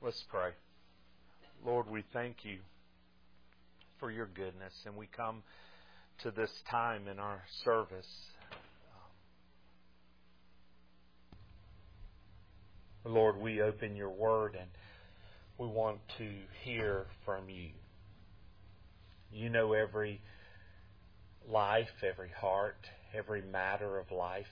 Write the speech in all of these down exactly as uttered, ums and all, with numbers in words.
Let's pray. Lord, we thank you for your goodness, and we come to this time in our service. Lord, we open your word and we want to hear from you. You know every life, every heart, every matter of life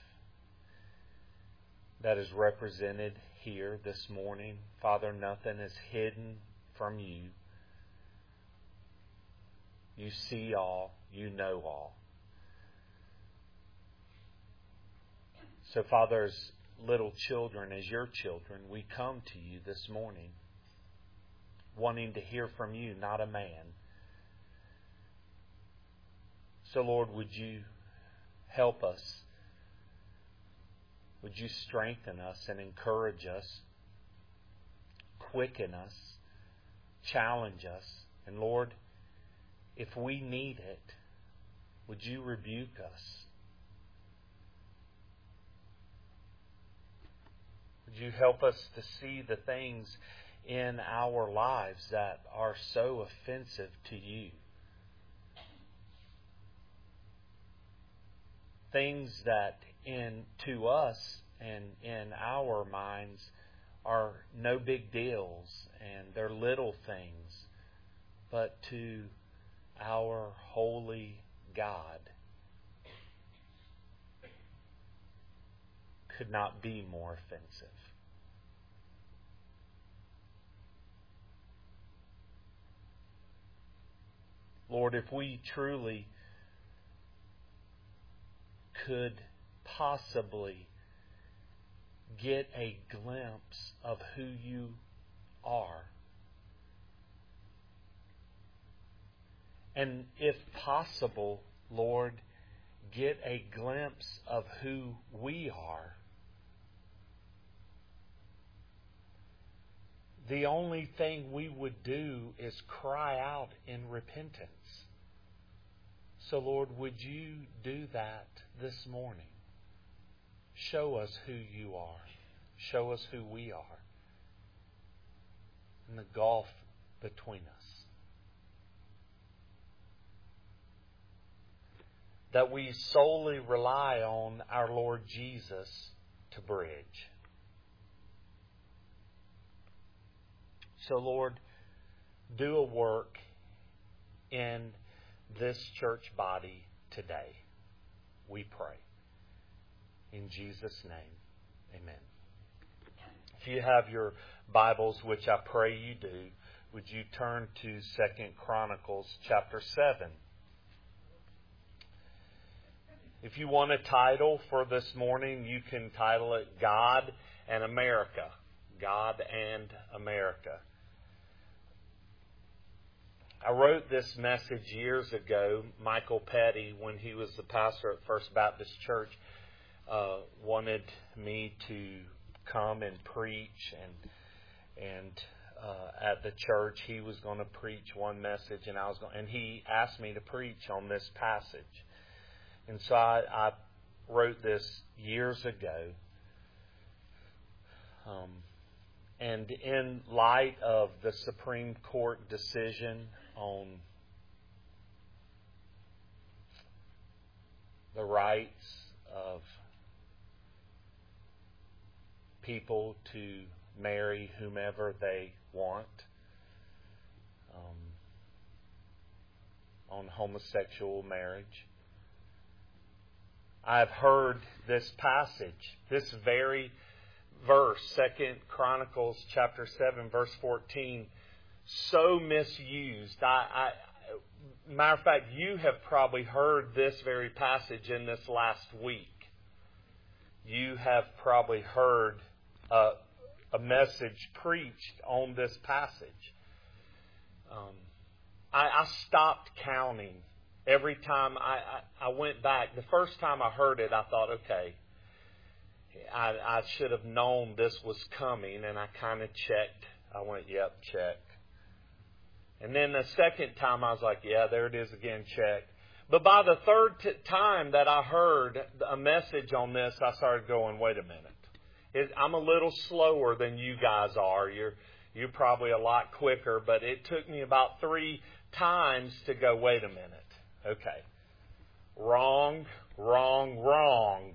that is represented here this morning. Father, nothing is hidden from you. You see all, you know all. So, Father, as little children, as your children, we come to you this morning wanting to hear from you, not a man. So, Lord, would you help us? Would you strengthen us and encourage us, quicken us, challenge us? And Lord, if we need it, would you rebuke us? Would you help us to see the things in our lives that are so offensive to you? Things that in to us and in our minds are no big deals and they're little things, but to our holy God could not be more offensive. Lord, if we truly could possibly get a glimpse of who you are, and if possible, Lord, get a glimpse of who we are, the only thing we would do is cry out in repentance. So, Lord, would you do that this morning? Show us who you are. Show us who we are. And the gulf between us. That we solely rely on our Lord Jesus to bridge. So, Lord, do a work in this church body today. We pray. In Jesus' name, amen. If you have your Bibles, which I pray you do, would you turn to Second Chronicles chapter seven. If you want a title for this morning, you can title it God and America. God and America. I wrote this message years ago. Michael Petty, when he was the pastor at First Baptist Church, uh, wanted me to come and preach. And and uh, at the church, he was going to preach one message, and I was going, and he asked me to preach on this passage. And so I, I wrote this years ago. Um, and in light of the Supreme Court decision on the rights of people to marry whomever they want, um, on homosexual marriage, I've heard this passage, this very verse, Second Chronicles chapter seven, verse fourteen, so misused. I, I, matter of fact, you have probably heard this very passage in this last week. You have probably heard uh, a message preached on this passage. Um, I, I stopped counting. Every time I, I, I went back, the first time I heard it, I thought, okay, I, I should have known this was coming, and I kind of checked. I went, yep, check. And then the second time I was like, yeah, there it is again, check. But by the third t- time that I heard a message on this, I started going, wait a minute. It, I'm a little slower than you guys are. You're You're probably a lot quicker, but it took me about three times to go, wait a minute. Okay. Wrong, wrong, wrong.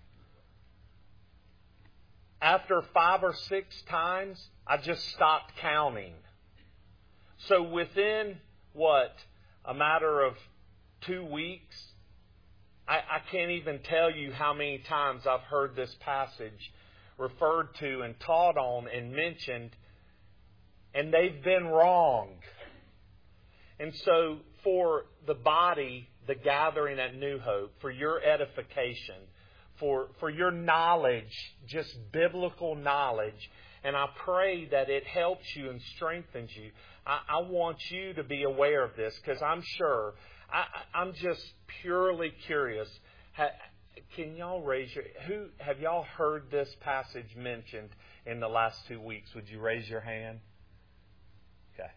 After five or six times, I just stopped counting. So within, what, a matter of two weeks, I, I can't even tell you how many times I've heard this passage referred to and taught on and mentioned, and they've been wrong. And so for the body, the gathering at New Hope, for your edification, for, for your knowledge, just biblical knowledge, and I pray that it helps you and strengthens you. I, I want you to be aware of this, because I'm sure, I, I'm just purely curious. Ha, can y'all raise your, who, have y'all heard this passage mentioned in the last two weeks? Would you raise your hand? Okay.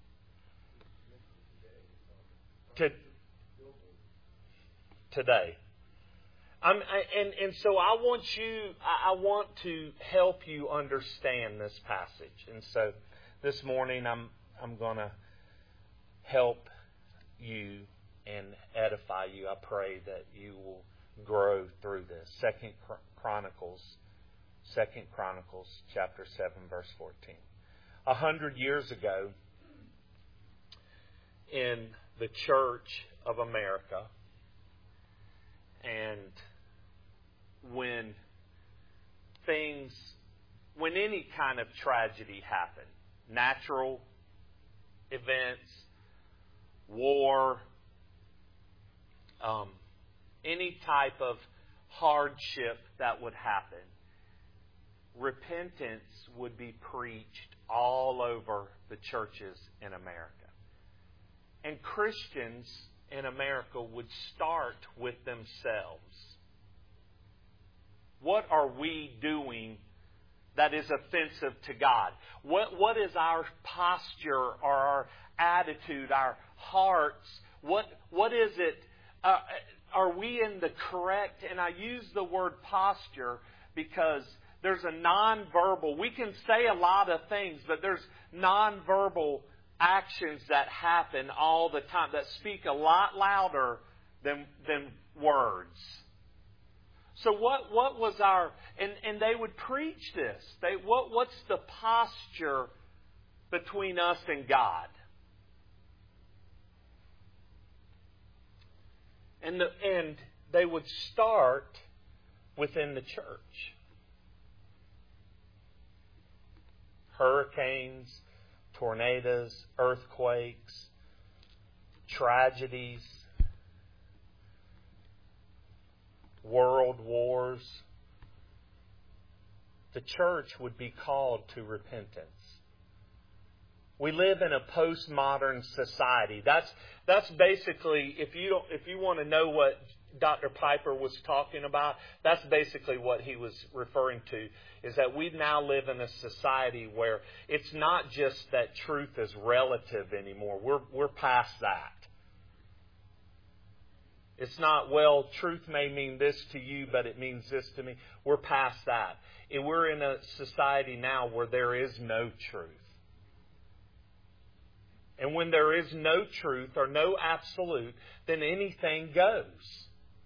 To, today. I'm, I, and, and so I want you, I, I want to help you understand this passage. And so this morning I'm, I'm going to help you and edify you. I pray that you will grow through this. Second Chronicles, Second Chronicles, chapter seven, verse fourteen. A hundred years ago, in the Church of America, and when things, when any kind of tragedy happened, natural events, war, um, any type of hardship that would happen, repentance would be preached all over the churches in America. And Christians in America would start with themselves. What are we doing that is offensive to God? What, what is our posture or our attitude, our hearts? What, what is it? Uh, are we in the correct? And I use the word posture because there's a nonverbal. We can say a lot of things, but there's nonverbal actions that happen all the time that speak a lot louder than than words. So what what was our and, and they would preach this. They what what's the posture between us and God? And the, and they would start within the church. Hurricanes, tornadoes, earthquakes, tragedies, world wars. The church would be called to repentance. We live in a postmodern society. That's that's basically, if you don't, if you want to know what Doctor Piper was talking about, that's basically what he was referring to, is that we now live in a society where it's not just that truth is relative anymore. We're we're past that. It's not, well, truth may mean this to you, but it means this to me. We're past that. And we're in a society now where there is no truth. And when there is no truth or no absolute, then anything goes.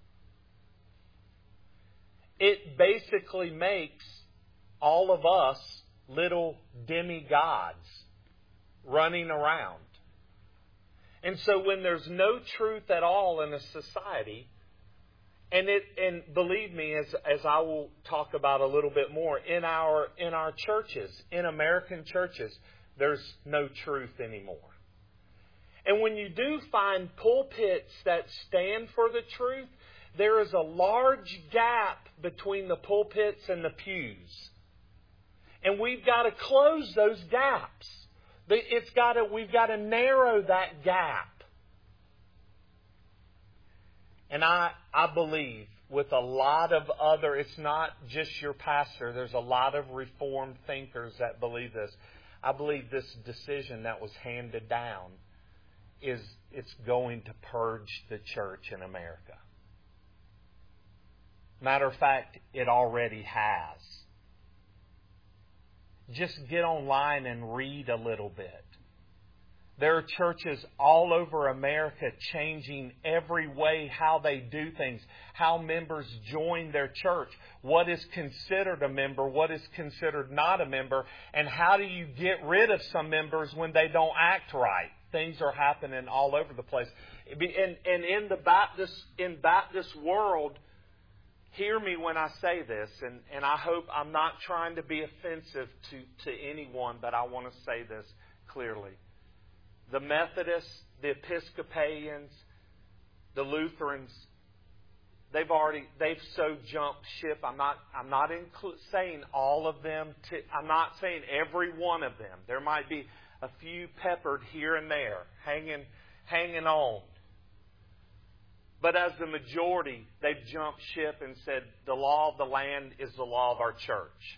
It basically makes all of us little demigods running around. And so when there's no truth at all in a society, and it and believe me, as as I will talk about a little bit more, in our in our churches, in American churches, there's no truth anymore. And when you do find pulpits that stand for the truth, there is a large gap between the pulpits and the pews. And we've got to close those gaps. It's got to, we've got to narrow that gap. And I, I believe with a lot of other, it's not just your pastor, there's a lot of Reformed thinkers that believe this. I believe this decision that was handed down is it's going to purge the church in America. Matter of fact, it already has. just get online and read a little bit. There are churches all over America changing every way how they do things, how members join their church, what is considered a member, what is considered not a member, and how do you get rid of some members when they don't act right. Things are happening all over the place. And, and in the Baptist, in Baptist world, hear me when I say this, and, and I hope I'm not trying to be offensive to, to anyone, but I want to say this clearly. The Methodists, the Episcopalians, the Lutherans, they've already, they've so jumped ship. I'm not, I'm not inclu- saying all of them. To, I'm not saying every one of them. There might be a few peppered here and there, hanging, hanging on. But as the majority, they've jumped ship and said the law of the land is the law of our church.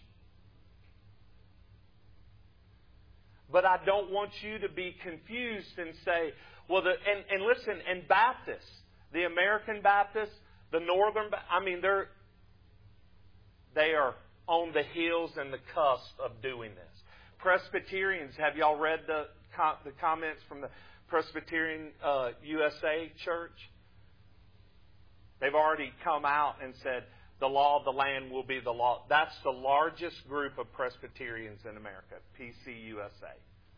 But I don't want you to be confused and say, well, the, and, and listen, and Baptists, the American Baptists, the Northern, I mean, they're, they are on the heels and the cusp of doing this. Presbyterians, have y'all read the, the comments from the Presbyterian uh, U S A Church? They've already come out and said, the law of the land will be the law. That's the largest group of Presbyterians in America, P C U S A.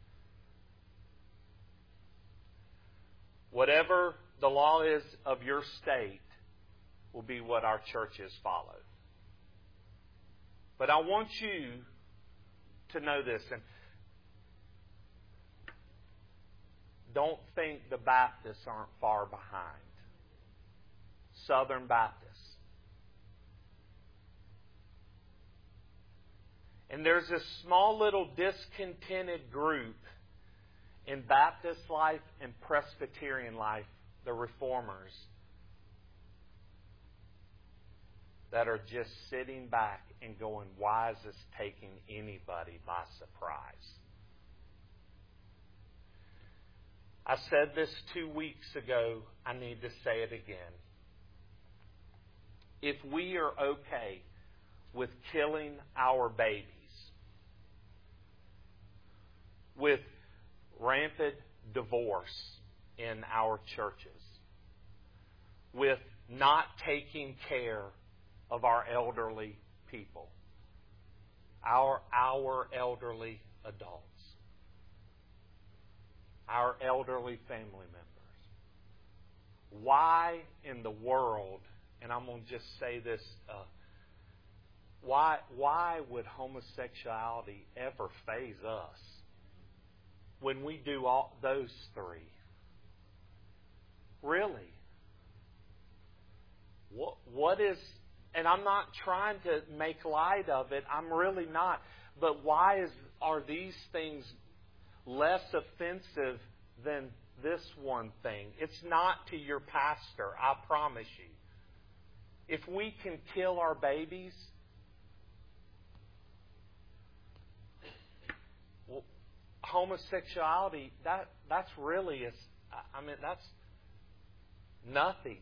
Whatever the law is of your state will be what our churches follow. But I want you to know this. And don't think the Baptists aren't far behind. Southern Baptists. And there's this small little discontented group in Baptist life and Presbyterian life, the Reformers, that are just sitting back and going, why is this taking anybody by surprise? I said this two weeks ago. I need to say it again. If we are okay with killing our babies, with rampant divorce in our churches, with not taking care of our elderly people, our, our elderly adults, our elderly family members. Why in the world, and I'm going to just say this, uh, why, why would homosexuality ever faze us when we do all those three? Really? What, what is, and I'm not trying to make light of it, I'm really not, but why is, are these things less offensive than this one thing? It's not to your pastor, I promise you. If we can kill our babies, well, homosexuality, that that's really, a, I mean, that's nothing.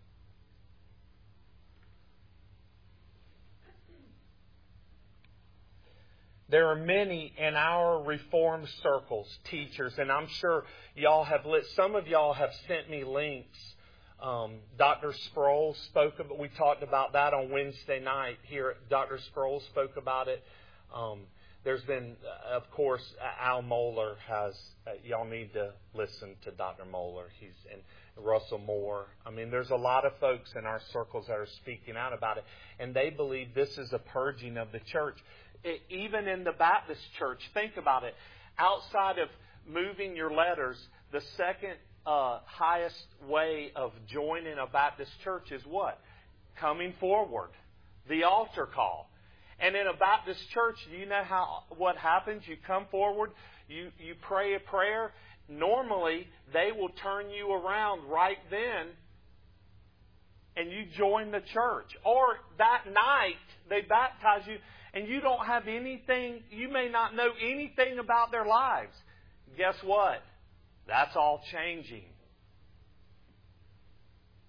There are many in our Reformed circles, teachers, and I'm sure y'all have lit, some of y'all have sent me links. Um, Doctor Sproul spoke about, we talked about that on Wednesday night here. Doctor Sproul spoke about it. Um, there's been, uh, of course, Al Mohler has, uh, y'all need to listen to Doctor Mohler. He's and Russell Moore. I mean, there's a lot of folks in our circles that are speaking out about it, and they believe this is a purging of the church. It, even in the Baptist church, think about it. Outside of moving your letters, the second uh, highest way of joining a Baptist church is what? Coming forward. The altar call. And in a Baptist church, do you know how what happens? You come forward, you, you pray a prayer. Normally, they will turn you around right then and you join the church. Or that night, they baptize you and you don't have anything, you may not know anything about their lives. Guess what? That's all changing.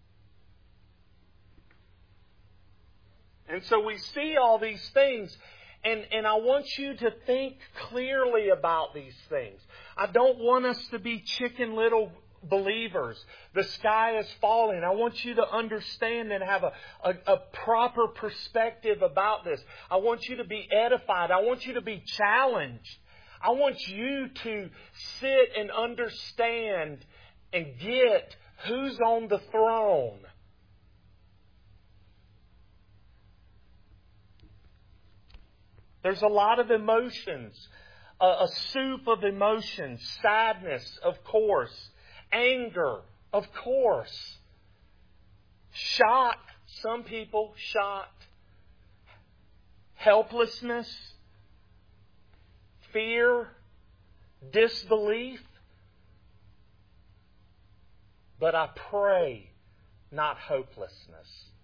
And so we see all these things, And, and I want you to think clearly about these things. I don't want us to be chicken little believers. The sky is falling. I want you to understand and have a, a, a proper perspective about this. I want you to be edified. I want you to be challenged. I want you to sit and understand and get who's on the throne. There's a lot of emotions, a, a soup of emotions, sadness, of course, anger, of course, shock, some people shocked, helplessness, fear, disbelief. But I pray not hopelessness.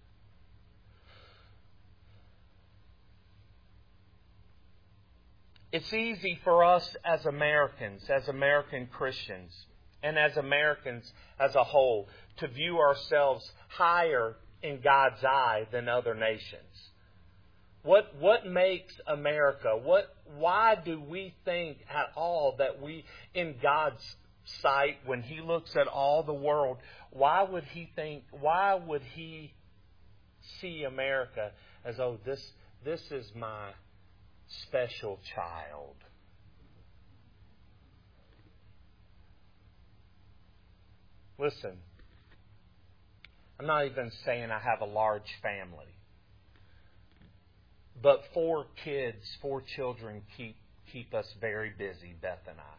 It's easy for us as Americans, as American Christians, and as Americans as a whole, to view ourselves higher in God's eye than other nations. What what makes America? What why do we think at all that we, in God's sight, when He looks at all the world, why would He think? Why would He see America as, oh, this this is my special child? Listen, I'm not even saying I have a large family, but four kids, four children keep keep us very busy, Beth and I.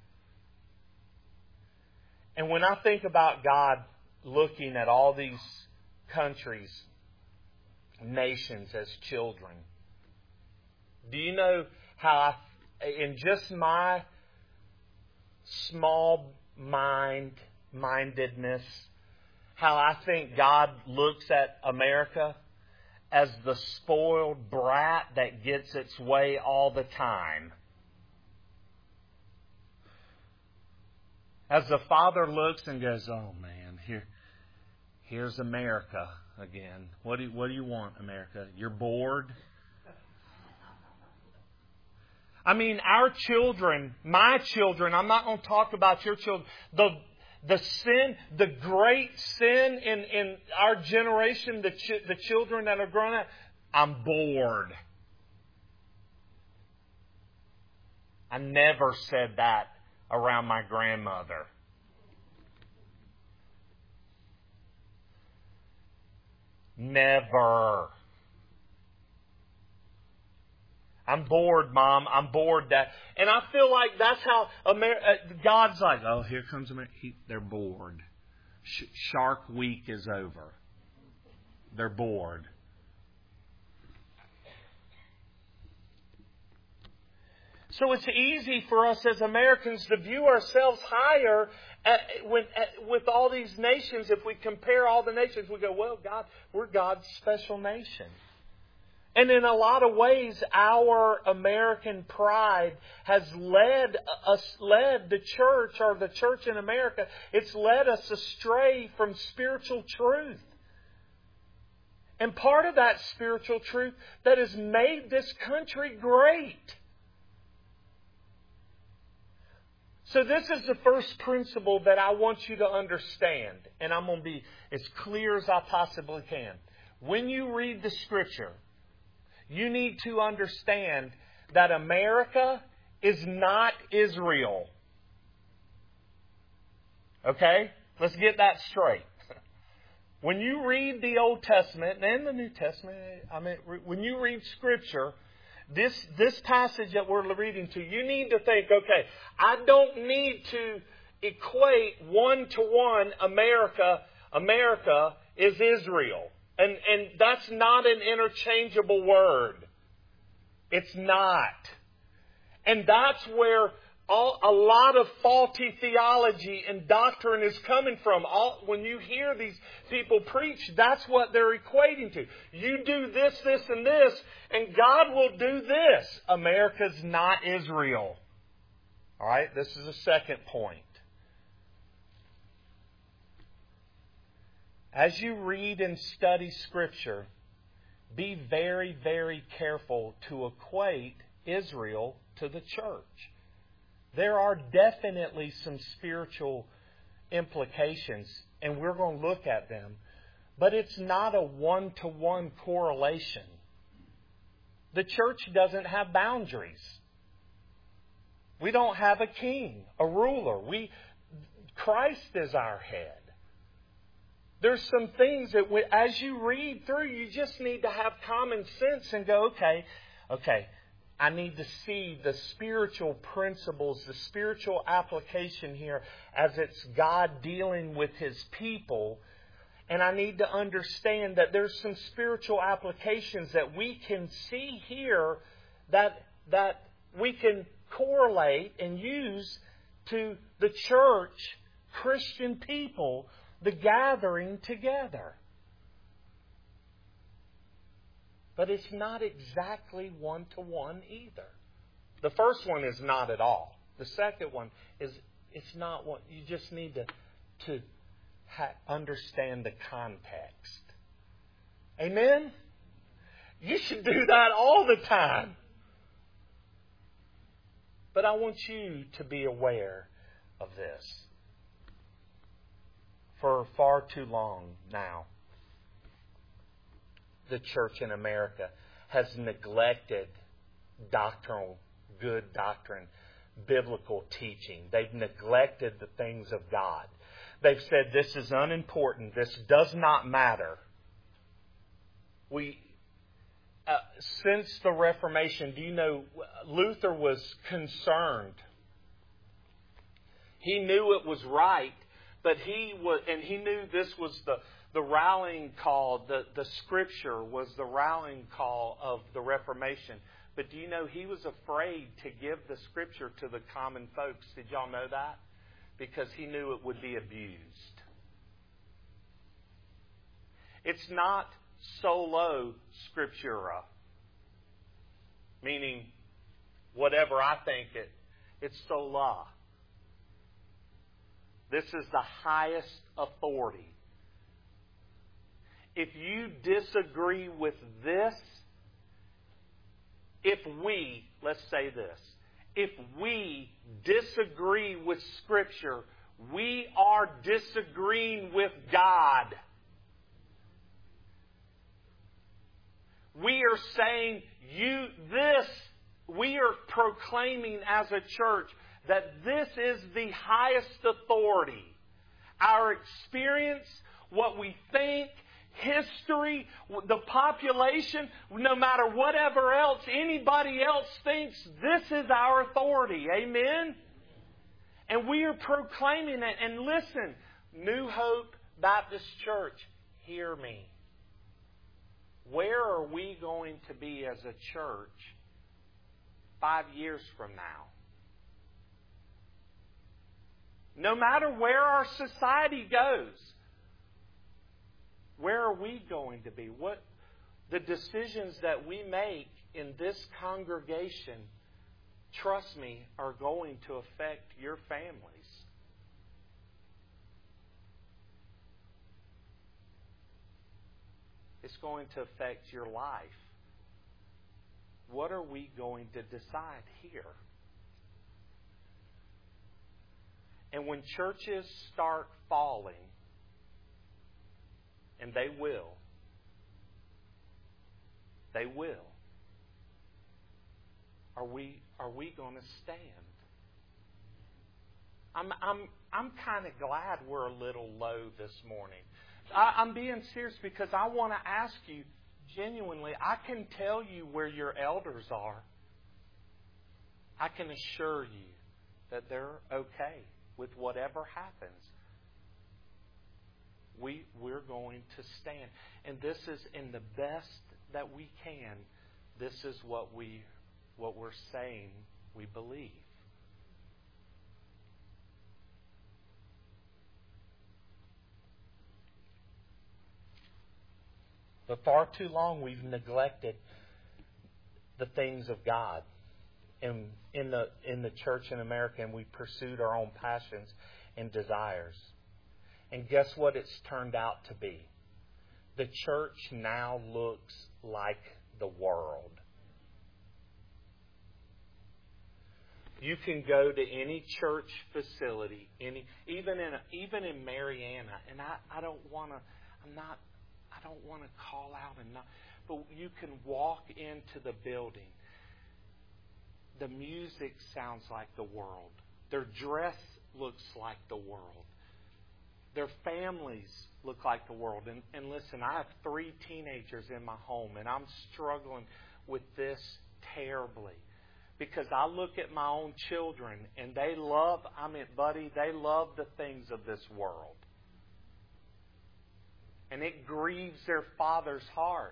And when I think about God looking at all these countries, nations as children, do you know how I, in just my small mind, mindedness, how I think God looks at America as the spoiled brat that gets its way all the time? As the Father looks and goes, oh man, here, here's America again. What do you, what do you want, America? You're bored? I mean, our children, my children, I'm not going to talk about your children. The the sin, the great sin in, in our generation, the ch- the children that are growing up, I'm bored. I never said that around my grandmother. Never. I'm bored, Mom. I'm bored, Dad. And I feel like that's how Amer- uh, God's like, oh, here comes America. He, they're bored. Sh- Shark Week is over. They're bored. So it's easy for us as Americans to view ourselves higher at, when, at, with all these nations. If we compare all the nations, we go, well, God, we're God's special nation. And in a lot of ways, our American pride has led us, led the church, or the church in America, it's led us astray from spiritual truth. And part of that spiritual truth that has made this country great. So this is the first principle that I want you to understand. And I'm going to be as clear as I possibly can. When you read the Scripture, you need to understand that America is not Israel. Okay? Let's get that straight. When you read the Old Testament and the New Testament, I mean, when you read Scripture, this this passage that we're reading to, you need to think, okay, I don't need to equate one to one America. America is Israel. And, and that's not an interchangeable word. It's not. And that's where all, a lot of faulty theology and doctrine is coming from. All, when you hear these people preach, that's what they're equating to. You do this, this, and this, and God will do this. America's not Israel. All right, this is the second point. As you read and study Scripture, be very, very careful to equate Israel to the church. There are definitely some spiritual implications, and we're going to look at them. But it's not a one-to-one correlation. The church doesn't have boundaries. We don't have a king, a ruler. We, Christ is our head. There's some things that we, as you read through, you just need to have common sense and go, okay, okay, I need to see the spiritual principles, the spiritual application here as it's God dealing with His people. And I need to understand that there's some spiritual applications that we can see here that, that we can correlate and use to the church, Christian people, the gathering together. But it's not exactly one-to-one either. The first one is not at all. The second one is it's not one. You just need to, to ha- understand the context. Amen? You should do that all the time. But I want you to be aware of this. For far too long now, the church in America has neglected doctrinal, good doctrine, biblical teaching. They've neglected the things of God. They've said this is unimportant. This does not matter. We, uh, since the Reformation, do you know, Luther was concerned. He knew it was right. But he was, and he knew this was the, the rallying call, the, the Scripture was the rallying call of the Reformation. But do you know he was afraid to give the Scripture to the common folks? Did y'all know that? Because he knew it would be abused. It's not solo Scriptura, meaning whatever I think it, it's sola. This is the highest authority. If you disagree with this, if we, let's say this, if we disagree with Scripture, we are disagreeing with God. We are saying, you, this, we are proclaiming as a church that this is the highest authority. Our experience, what we think, history, the population, no matter whatever else anybody else thinks, this is our authority. Amen? And we are proclaiming it. And listen, New Hope Baptist Church, hear me. Where are we going to be as a church five years from now? No matter where our society goes, where are we going to be? What the decisions that we make in this congregation, trust me, are going to affect your families. It's going to affect your life. What are we going to decide here? And when churches start falling, and they will, they will, are we are we going to stand? I'm I'm I'm kind of glad we're a little low this morning. I, I'm being serious because I want to ask you genuinely. I can tell you where your elders are. I can assure you that they're okay with whatever happens. We, we're going to stand. And this is in the best that we can. This is what, we, what we're saying we believe. But far too long we've neglected the things of God. In, in the in the church in America, and we pursued our own passions and desires. And guess what it's turned out to be? the church now looks like the world. You can go to any church facility, any even in even in Marianna, and I, I don't want to. I'm not. I don't want to call out and not. But you can walk into the building. The music sounds like the world. Their dress looks like the world. Their families look like the world. And, and listen, I have three teenagers in my home, and I'm struggling with this terribly. Because I look at my own children, and they love, I mean, buddy, they love the things of this world. And it grieves their father's heart.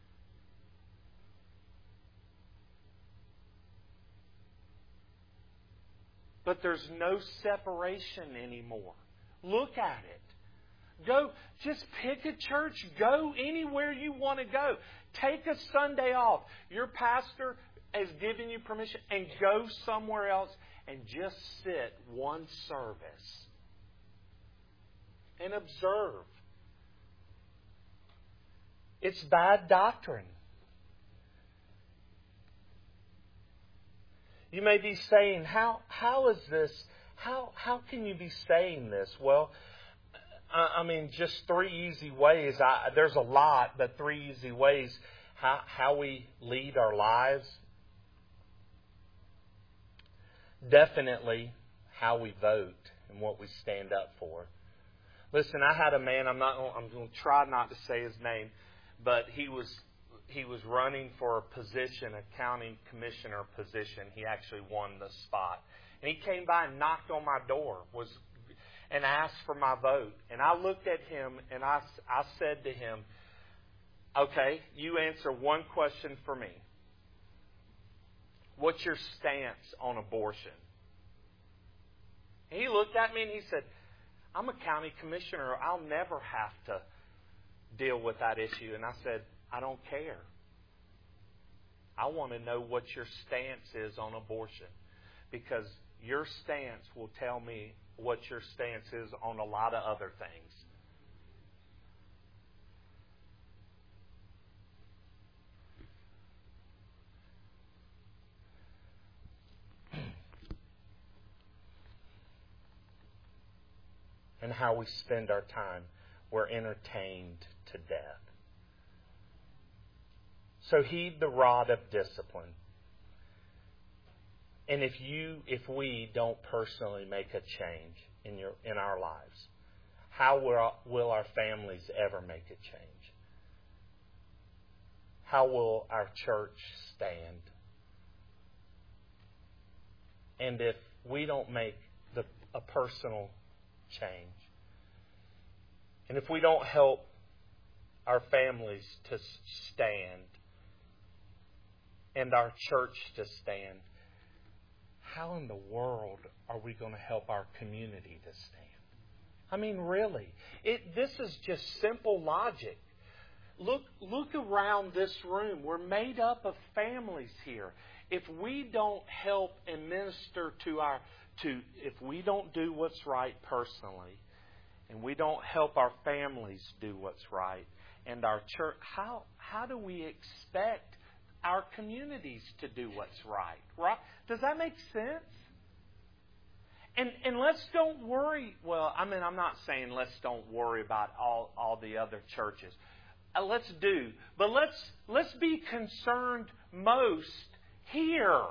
But there's no separation anymore. Look at it. Go, just pick a church. Go anywhere you want to go. Take a Sunday off. Your pastor has given you permission, and go somewhere else and just sit one service and observe. It's bad doctrine. You may be saying, how how is this, how how can you be saying this? Well, I, I mean, just three easy ways. I, there's a lot, but three easy ways how, how we lead our lives. Definitely how we vote and what we stand up for. Listen, I had a man, I'm not I'm going to try not to say his name, but he was he was running for a position, a county commissioner position. He actually won the spot. And he came by and knocked on my door was and asked for my vote. And I looked at him and I, I said to him, okay, you answer one question for me. What's your stance on abortion? And he looked at me and he said, I'm a county commissioner. I'll never have to deal with that issue. And I said, I don't care. I want to know what your stance is on abortion. Because your stance will tell me what your stance is on a lot of other things. And how we spend our time. We're entertained to death. So heed the rod of discipline. And if you, if we don't personally make a change in your in our lives, how will, will our families ever make a change? How will our church stand? And if we don't make the, a personal change, and if we don't help our families to stand and our church to stand, how in the world are we going to help our community to stand? I mean, really, it, this is just simple logic. Look, look around this room. We're made up of families here. If we don't help and minister to our, to, if we don't do what's right personally, and we don't help our families do what's right, and our church, how how do we expect our communities to do what's right? Right? Does that make sense? And and let's don't worry. Well, I mean, I'm not saying let's don't worry about all, all the other churches. Uh, let's do, but let's let's be concerned most here,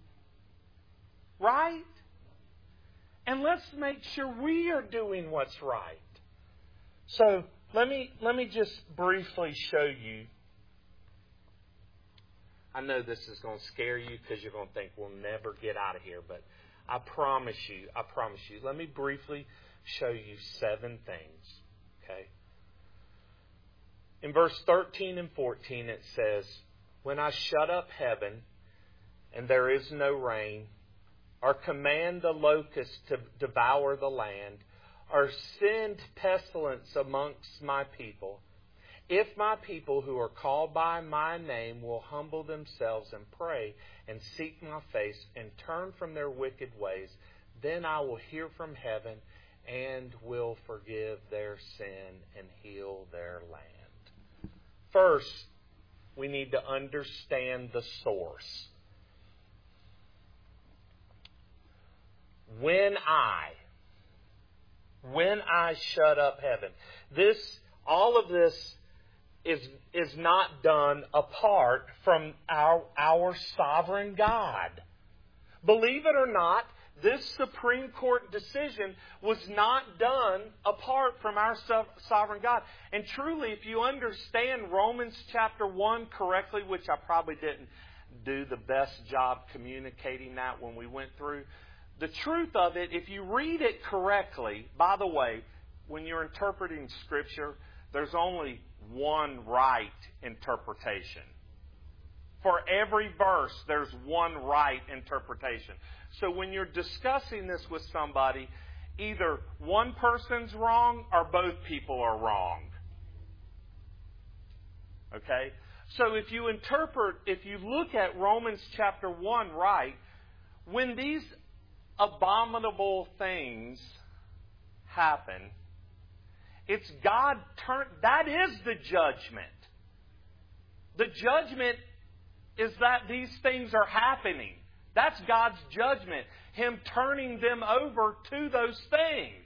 right? And let's make sure we are doing what's right. So let me let me just briefly show you. I know this is going to scare you because you're going to think we'll never get out of here, but I promise you, I promise you. Let me briefly show you seven things. Okay. In verse thirteen and fourteen it says, when I shut up heaven and there is no rain, or command the locust to devour the land, or send pestilence amongst my people, if my people who are called by my name will humble themselves and pray and seek my face and turn from their wicked ways, then I will hear from heaven and will forgive their sin and heal their land. First, we need to understand the source. When I, when I shut up heaven, this, all of this is, is not done apart from our, our sovereign God. Believe it or not, this Supreme Court decision was not done apart from our sovereign God. And truly, if you understand Romans chapter one correctly, which I probably didn't do the best job communicating that when we went through, the truth of it, if you read it correctly, by the way, when you're interpreting Scripture, there's only one right interpretation. For every verse, there's one right interpretation. So when you're discussing this with somebody, either one person's wrong or both people are wrong. Okay? So if you interpret, if you look at Romans chapter one right, when these abominable things happen, it's God turn. That is the judgment. The judgment is that these things are happening. That's God's judgment. Him turning them over to those things.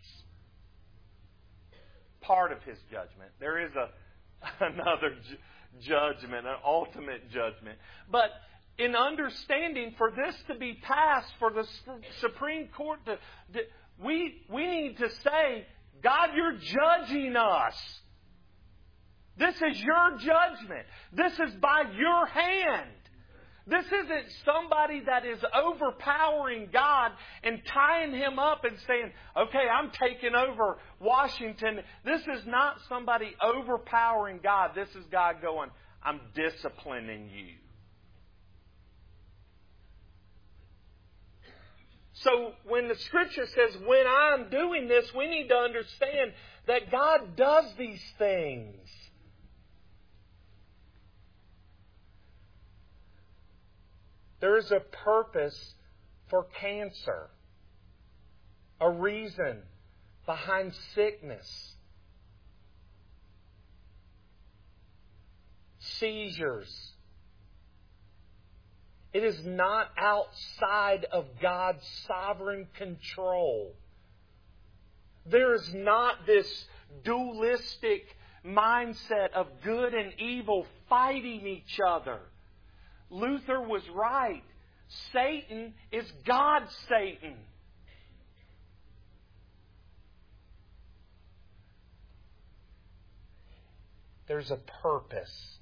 Part of His judgment. There is a another ju- judgment, an ultimate judgment. But in understanding, for this to be passed, for the Supreme Court to, to we we need to say, God, you're judging us. This is your judgment. This is by your hand. This isn't somebody that is overpowering God and tying Him up and saying, okay, I'm taking over Washington. This is not somebody overpowering God. This is God going, I'm disciplining you. So when the Scripture says, when I'm doing this, we need to understand that God does these things. There is a purpose for cancer, a reason behind sickness, seizures. It is not outside of God's sovereign control. There is not this dualistic mindset of good and evil fighting each other. Luther was right. Satan is God's Satan. There's a purpose.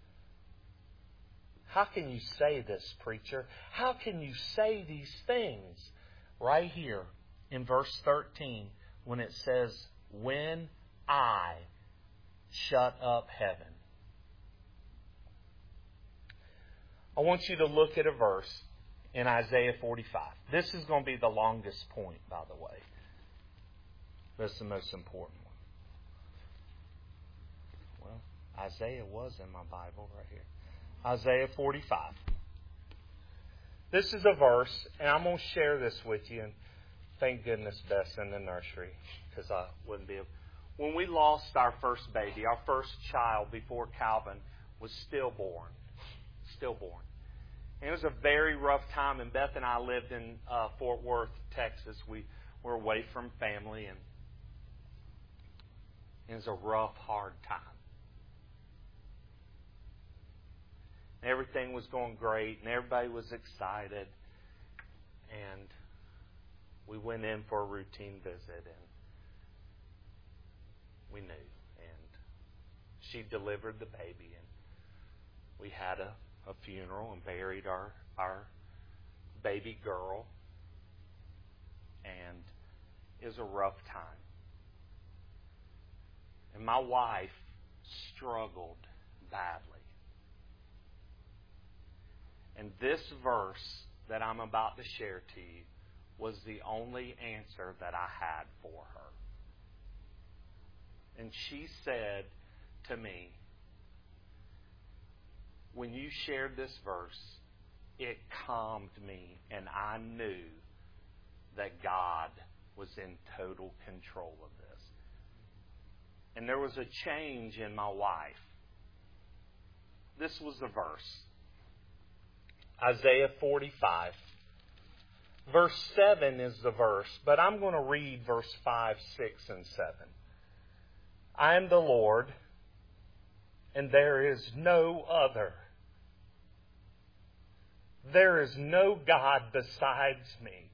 How can you say this, preacher? How can you say these things? Right here in verse thirteen, when it says, when I shut up heaven. I want you to look at a verse in Isaiah forty-five. This is going to be the longest point, by the way. That's the most important one. Well, Isaiah was in my Bible right here. Isaiah forty-five. This is a verse, and I'm going to share this with you. And thank goodness Beth's in the nursery, because I wouldn't be able. When we lost our first baby, our first child before Calvin was stillborn. Stillborn. And it was a very rough time, and Beth and I lived in uh, Fort Worth, Texas. We were away from family, and it was a rough, hard time. Everything was going great, and everybody was excited. And we went in for a routine visit, and we knew. And she delivered the baby, and we had a, a funeral and buried our, our baby girl. And it was a rough time. And my wife struggled badly. And this verse that I'm about to share to you was the only answer that I had for her. And she said to me, when you shared this verse, it calmed me, and I knew that God was in total control of this. And there was a change in my wife. this was the verse. Isaiah forty-five. Verse seven is the verse, but I'm going to read verse five, six, and seven. I am the Lord, and there is no other. There is no God besides me.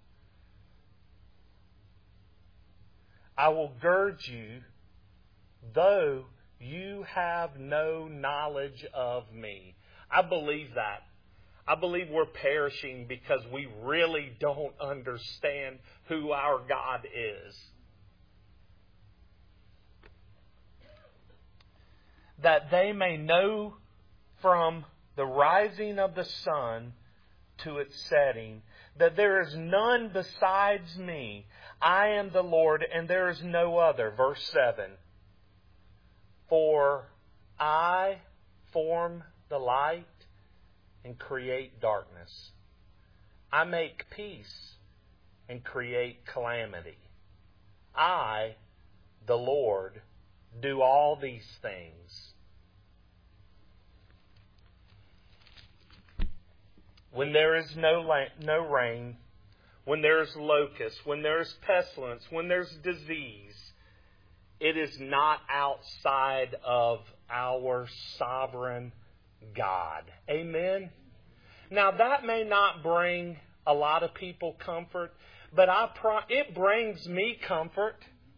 I will gird you, though you have no knowledge of me. I believe that. I believe we're perishing because we really don't understand who our God is. That they may know from the rising of the sun to its setting, that there is none besides me. I am the Lord, and there is no other. Verse seven. For I form the light and create darkness. I make peace and create calamity. I, the Lord, do all these things. When there is no la- no rain, when there is locusts, when there is pestilence, when there's disease, it is not outside of our sovereign God. Amen? Now that may not bring a lot of people comfort, but I pro- it brings me comfort.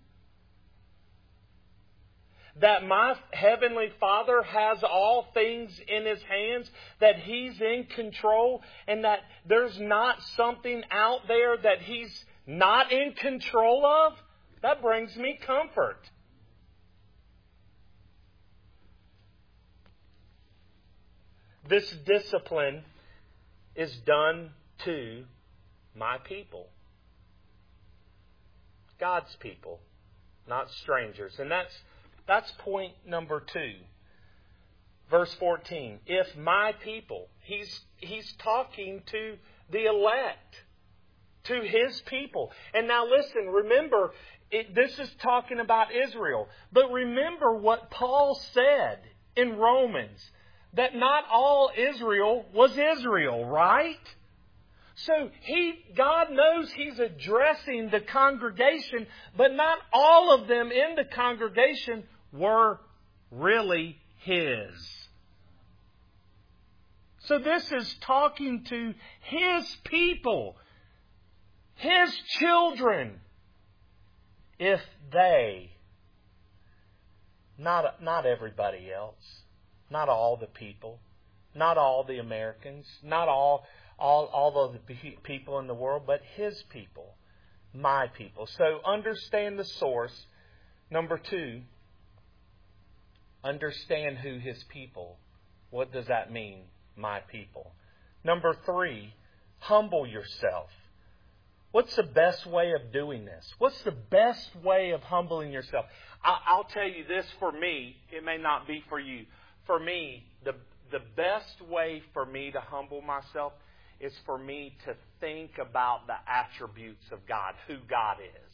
That my Heavenly Father has all things in His hands, that He's in control, and that there's not something out there that He's not in control of. That brings me comfort. This discipline is done to my people. God's people, not strangers. And that's That's point number two. Verse fourteen. If my people, he's, he's talking to the elect, to His people. And now listen, remember, it, this is talking about Israel. But remember what Paul said in Romans, that not all Israel was Israel, right? So he, God knows He's addressing the congregation, but not all of them in the congregation were really His. So this is talking to His people, His children, if they, not, not everybody else, not all the people, not all the Americans, not all All, all of the people in the world, but His people, my people. So understand the source. Number two, understand who His people. What does that mean, my people? Number three, humble yourself. What's the best way of doing this? What's the best way of humbling yourself? I, I'll tell you this for me. It may not be for you. For me, the, the best way for me to humble myself is for me to think about the attributes of God, who God is.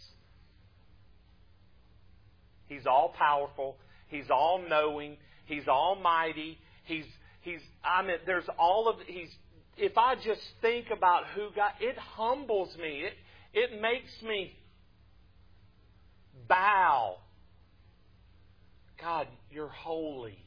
He's all powerful. He's all knowing. He's almighty. He's he's. I mean, there's all of he's. If I just think about who God, it humbles me. It it makes me bow. God, You're holy.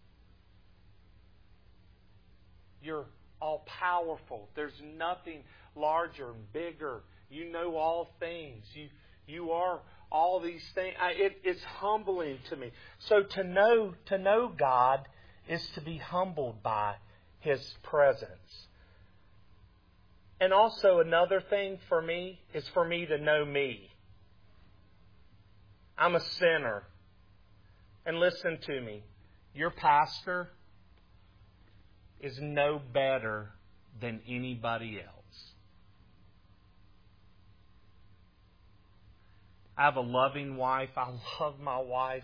You're all powerful. There's nothing larger and bigger. You know all things. You you are all these things. I, it, it's humbling to me. So to know to know God is to be humbled by His presence. And also another thing for me is for me to know me. I'm a sinner. And listen to me. Your pastor is no better than anybody else. I have a loving wife. I love my wife.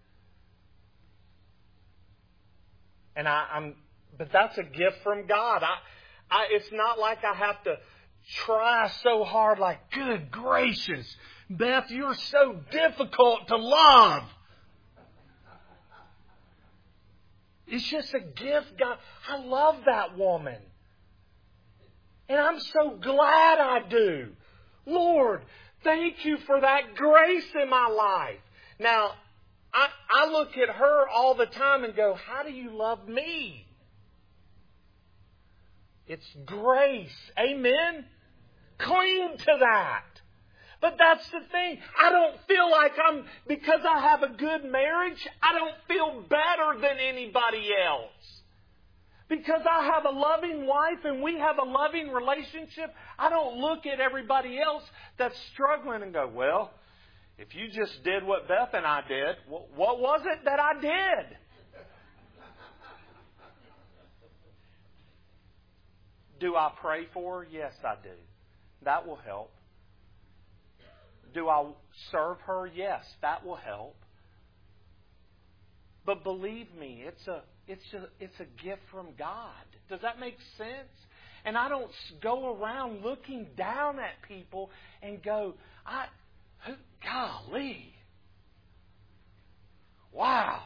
And I, I'm, but that's a gift from God. I, I, it's not like I have to try so hard like, good gracious, Beth, you're so difficult to love. It's just a gift, God. I love that woman. And I'm so glad I do. Lord, thank you for that grace in my life. Now, I, I look at her all the time and go, how do you love me? It's grace. Amen? Cling to that. But that's the thing. I don't feel like I'm, because I have a good marriage, I don't feel better than anybody else. Because I have a loving wife and we have a loving relationship, I don't look at everybody else that's struggling and go, well, if you just did what Beth and I did, what was it that I did? Do I pray for her? Yes, I do. That will help. Do I serve her? Yes, that will help. But believe me, it's a it's a it's a gift from God. Does that make sense? And I don't go around looking down at people and go, I, who, golly, wow.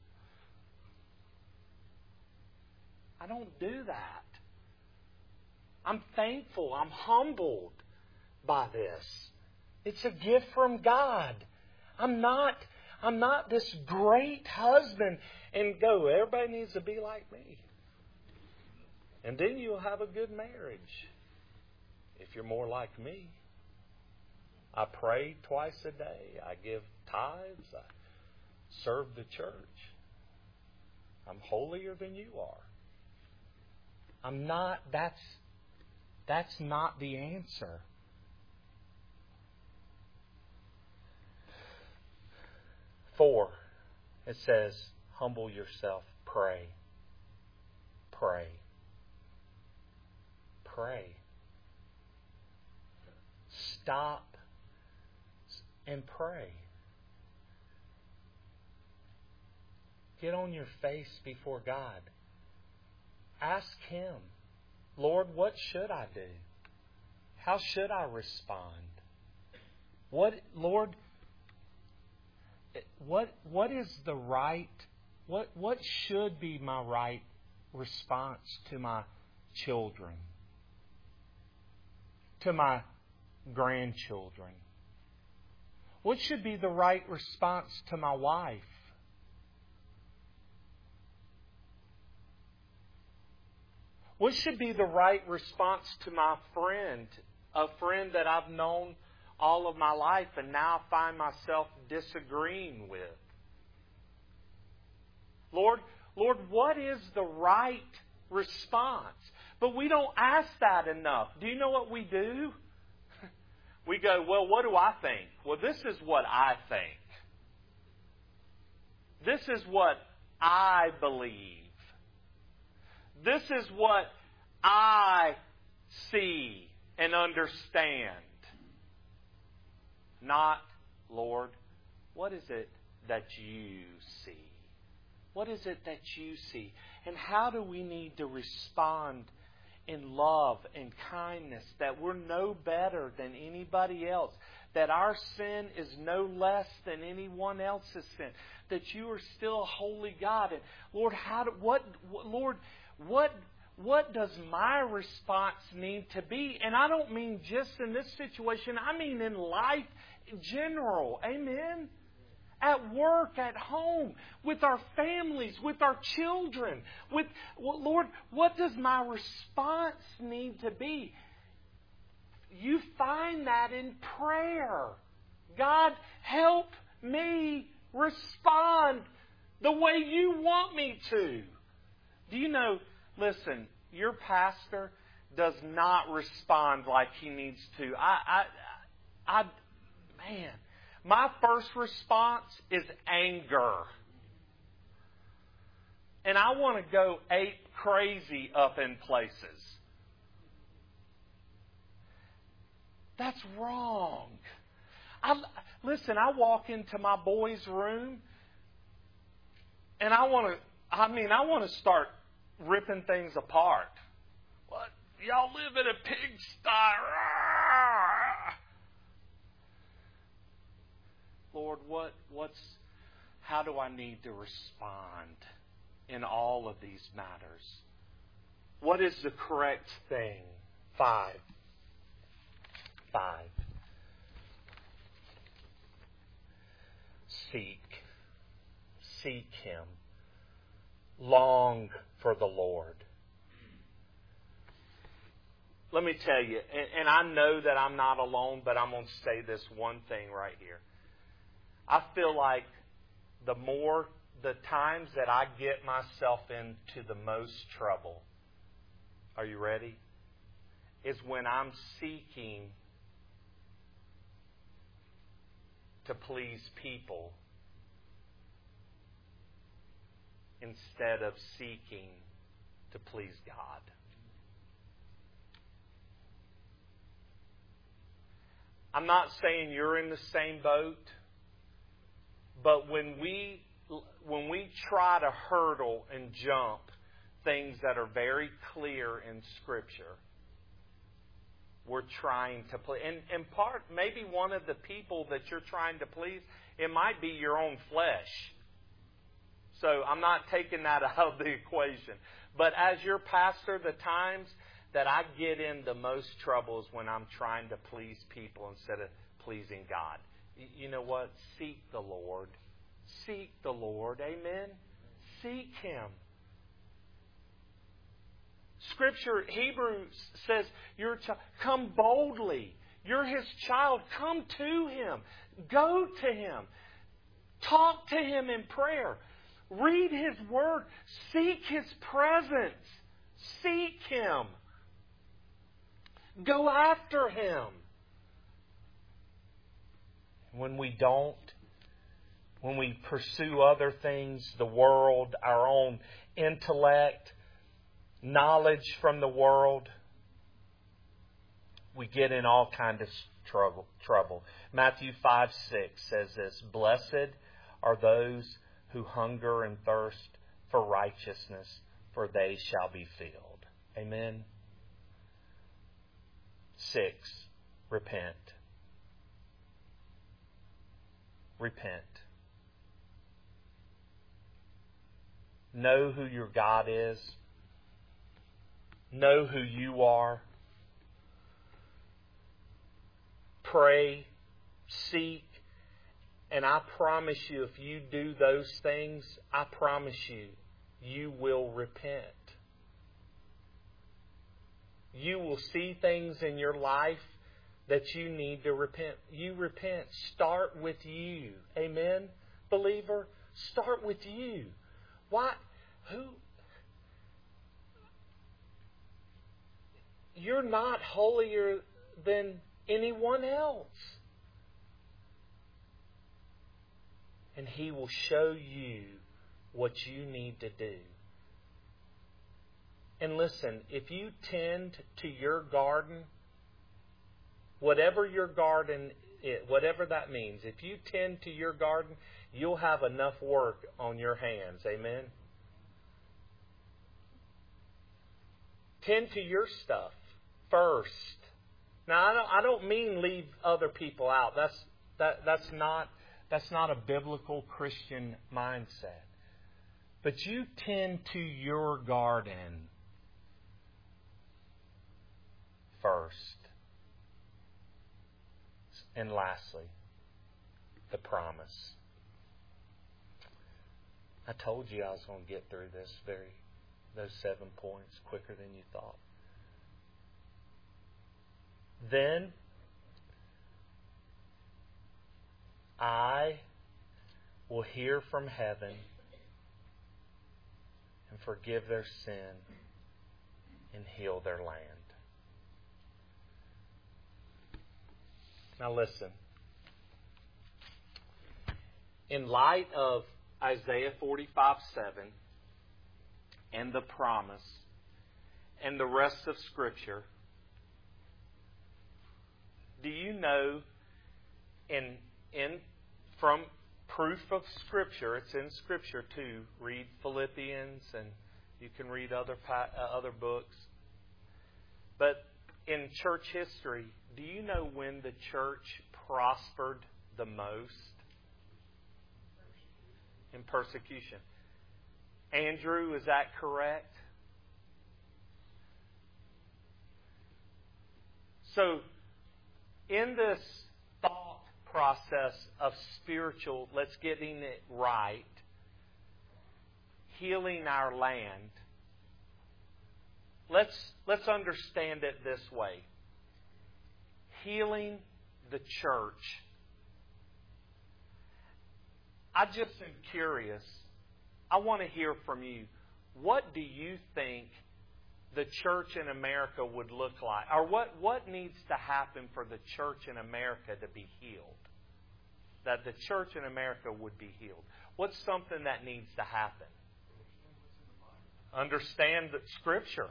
I don't do that. I'm thankful. I'm humbled by this. It's a gift from God. I'm not, I'm not this great husband and go, everybody needs to be like me. And then you'll have a good marriage. If you're more like me. I pray twice a day. I give tithes. I serve the church. I'm holier than you are. I'm not, that's, that's not the answer. Four, it says, humble yourself, pray. Pray. Pray. Stop and pray. Get on your face before God. Ask Him, Lord, what should I do? How should I respond? What, Lord, what what is the right, what what should be my right response to my children, to my grandchildren? What should be the right response to my wife? What should be the right response to my friend, a friend that I've known all of my life and now find myself disagreeing with? Lord, Lord, what is the right response? But we don't ask that enough. Do you know what we do? We go, well, what do I think? Well, this is what I think. This is what I believe. This is what I see and understand. Not, Lord, what is it that you see? What is it that you see? And how do we need to respond in love and kindness, that we're no better than anybody else, that our sin is no less than anyone else's sin, that you are still a holy God. And Lord, how do, what, what Lord, what What does my response need to be? And I don't mean just in this situation. I mean in life in general. Amen? At work, at home, with our families, with our children. With well, Lord, what does my response need to be? You find that in prayer. God, help me respond the way you want me to. Do you know, listen, your pastor does not respond like he needs to. I, I, I, man, my first response is anger. And I want to go ape crazy up in places. That's wrong. I, listen, I walk into my boys' room and I want to, I mean, I want to start ripping things apart. What? Y'all live in a pigsty. Lord, what, what's, how do I need to respond? in all of these matters? What is the correct thing? Five. Five. Seek. Seek Him. Long for the Lord. Let me tell you, and, and I know that I'm not alone, but I'm going to say this one thing right here. I feel like the more, the times that I get myself into the most trouble, are you ready? Is when I'm seeking to please people instead of seeking to please God. I'm not saying you're in the same boat, but when we when we try to hurdle and jump things that are very clear in Scripture, we're trying to please. And, and part, maybe one of the people that you're trying to please, it might be your own flesh. So I'm not taking that out of the equation. But as your pastor, the times that I get in the most trouble is when I'm trying to please people instead of pleasing God. You know what? Seek the Lord. Seek the Lord. Amen? Seek Him. Scripture, Hebrews says, you're a child. Come boldly. You're His child. Come to Him. Go to Him. Talk to Him in prayer. Read His Word. Seek His presence. Seek Him. Go after Him. When we don't, when we pursue other things, the world, our own intellect, knowledge from the world, we get in all kinds of trouble. trouble. Matthew five six says this, Blessed are those who hunger and thirst for righteousness, for they shall be filled. Amen. Six, repent. Repent. Know who your God is. Know who you are. Pray. Seek. And I promise you, if you do those things, I promise you, you will repent. You will see things in your life that you need to repent. You repent. Start with you. Amen? Believer, start with you. Why? Who? You're not holier than anyone else. And He will show you what you need to do. And listen, if you tend to your garden, whatever your garden is, whatever that means, if you tend to your garden, you'll have enough work on your hands. Amen? Tend to your stuff first. Now, I don't, I don't mean leave other people out. That's that that's not that's not a biblical Christian mindset. But you tend to your garden first. And lastly, the promise. I told you I was going to get through this very those seven points quicker than you thought. Then I will hear from heaven and forgive their sin and heal their land. Now listen. In light of Isaiah forty-five seven and the promise and the rest of Scripture, do you know in in from proof of Scripture, it's in Scripture too. Read Philippians and you can read other uh, other books. But in church history, do you know when the church prospered the most? In persecution. Andrew, is that correct? So, in this thought process of spiritual, let's getting it right, healing our land, let's let's understand it this way. Healing the church. I just am curious. I want to hear from you. What do you think the church in America would look like? Or what, what needs to happen for the church in America to be healed? That the church in America would be healed. What's something that needs to happen? Understand the Scripture.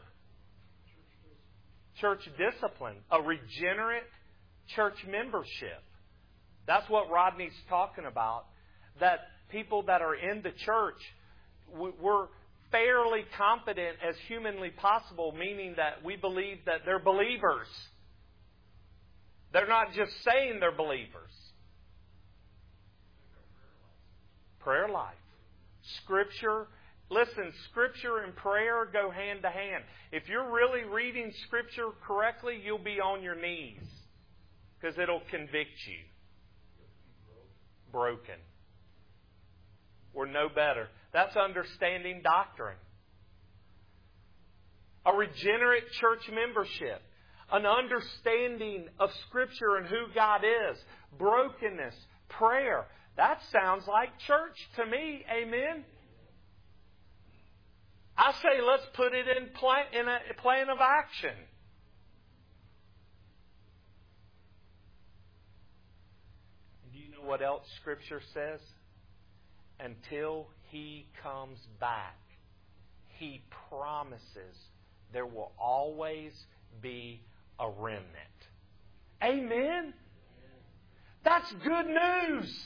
Church discipline. A regenerate church membership. That's what Rodney's talking about. That people that are in the church, we're fairly competent as humanly possible, meaning that we believe that they're believers. They're not just saying they're believers. Prayer life. Scripture. Listen, Scripture and prayer go hand to hand. If you're really reading Scripture correctly, you'll be on your knees. Because it'll convict you. Broken. We're no better. That's understanding doctrine. A regenerate church membership. An understanding of Scripture and who God is. Brokenness. Prayer. That sounds like church to me. Amen? I say let's put it in, plan, in a plan of action. Do you know what else Scripture says? Until He comes back, He promises there will always be a remnant. Amen? That's good news.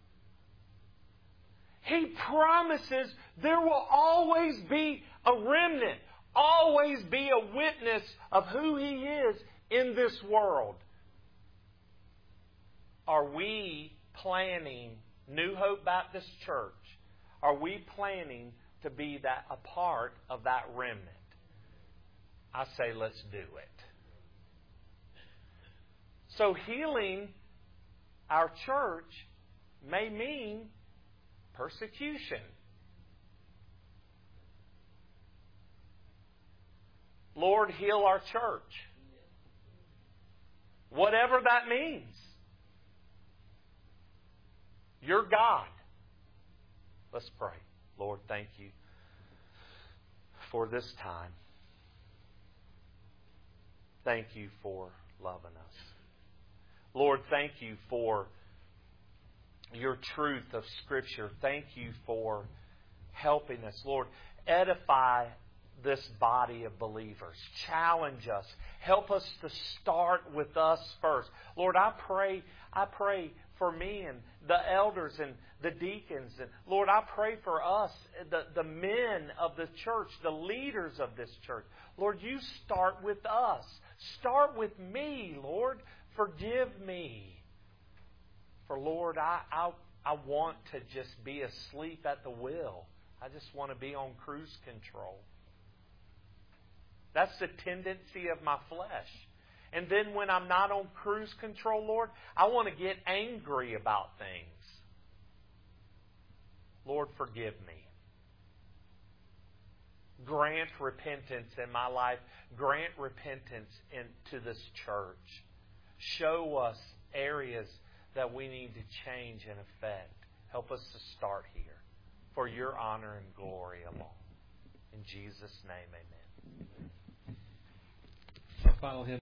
He promises there will always be a remnant, always be a witness of who He is in this world. Are we planning, New Hope Baptist Church, are we planning to be that a part of that remnant? I say let's do it. So healing our church may mean persecution. Lord, heal our church. Whatever that means. You're God. Let's pray. Lord, thank you for this time. Thank you for loving us. Lord, thank you for your truth of Scripture. Thank you for helping us. Lord, edify this body of believers. Challenge us. Help us to start with us first. Lord, I pray, I pray for me and the elders and the deacons. And Lord, I pray for us, the, the men of the church, the leaders of this church. Lord, you start with us. Start with me, Lord. Forgive me. For Lord, I, I, I want to just be asleep at the wheel. I just want to be on cruise control. That's the tendency of my flesh. And then when I'm not on cruise control, Lord, I want to get angry about things. Lord, forgive me. Grant repentance in my life. Grant repentance into this church. Show us areas that we need to change and affect. Help us to start here. For your honor and glory alone. In Jesus' name, amen. Our final hymn.